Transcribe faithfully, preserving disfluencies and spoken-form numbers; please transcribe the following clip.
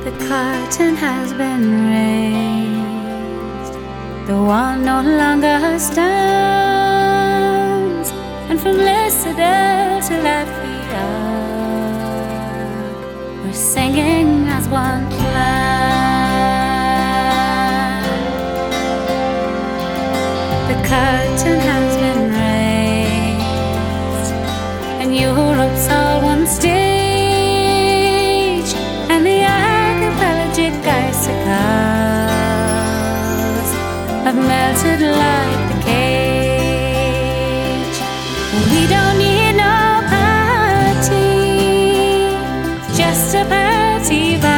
The curtain has been raised, the wall no longer stands, and from Lysadale to Latvia, we're singing as one clan. The curtain has been raised, and Europe's all one stage. Icicles have melted like the cage. We don't need no party, just a party vibe.